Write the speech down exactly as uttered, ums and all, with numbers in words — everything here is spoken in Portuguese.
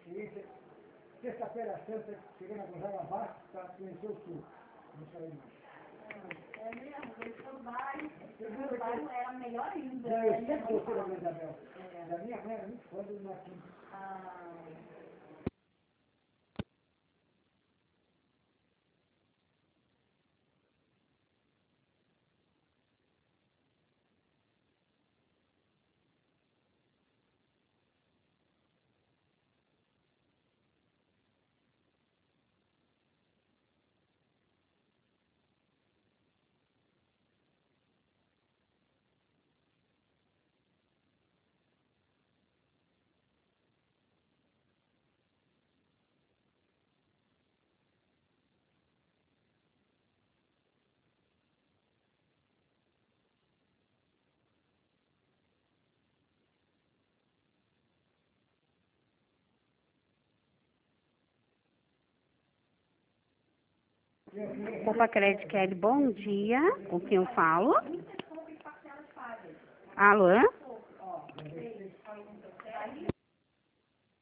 Seguinte, sexta-feira santa, cheguei na Gonzaga Vasco para conhecer o sul. Não saí mais. É mesmo, eles são vários. O bairro era melhor ainda. Eu sempre gostei da Mãe Isabel. Da minha mãe era muito fã do Marquinhos. Ah. Opa, Crédito Kelly, bom dia. Com quem eu falo? Alô?